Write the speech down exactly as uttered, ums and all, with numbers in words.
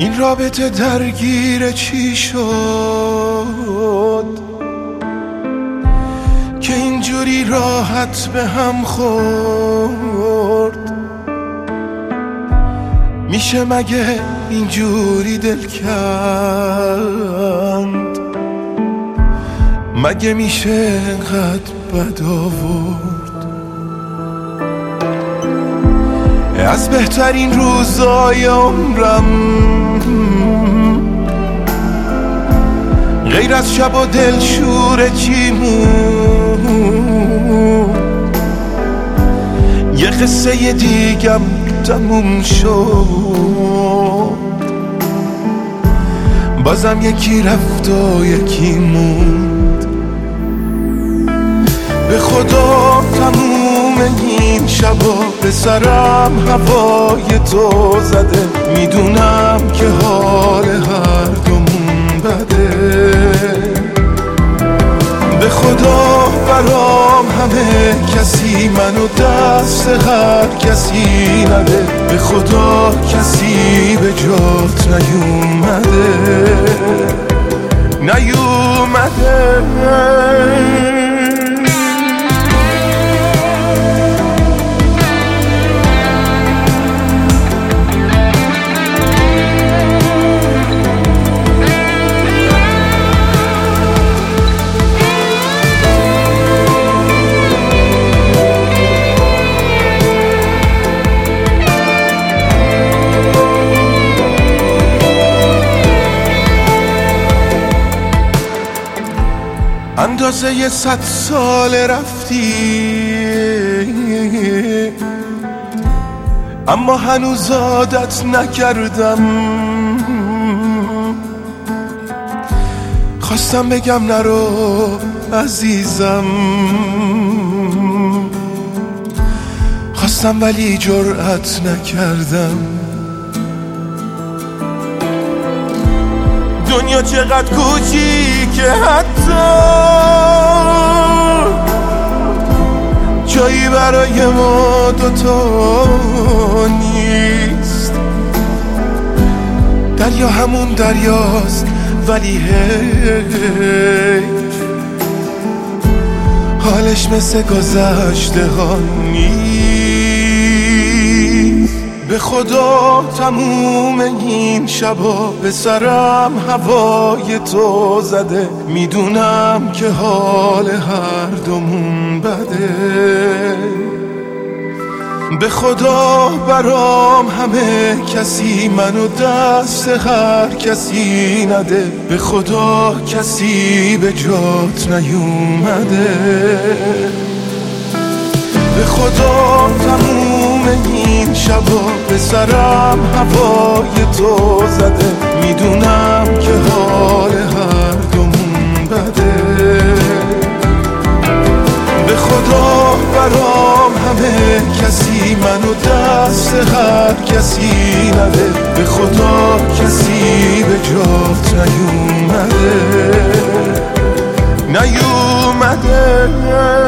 این رابطه درگیر چی شد که اینجوری راحت به هم خورد؟ میشه مگه اینجوری دل کند؟ مگه میشه انقدر بد آورد؟ از بهترین روزای عمرم غیر از شب و دلشوره چی مون؟ یه قصه دیگم تموم شد، بازم یکی رفت و یکی موند. به خدا تموم این شبا به سرم هوای تو زده، میدونم که حال هر دومون بده. به خدا برام همه کسی منو دست هر کسی نده، به خدا کسی به جات نیومده نیومده. اندازه یه صد سال رفتی، اما هنوز عادت نکردم. خواستم بگم نرو عزیزم، خواستم ولی جرأت نکردم. دنیا چقدر کوچیکه حتی جایی برای ما دوتا نیست. دریا همون دریاست ولی حیف حالش مثل گذشته ها نیست. به خدا تموم این شبا به سرم هوای تو زده، میدونم که حال هر دومون بده. به خدا برام همه کسی منو دست هر کسی نده، به خدا کسی به جات نیومده. به خدا تموم این شبا به سرم هوای تو زده، میدونم که حال هر دومون بده. به خدا برام همه کسی منو دست هر کسی نده، به خدا کسی به جات نیومده نیومده.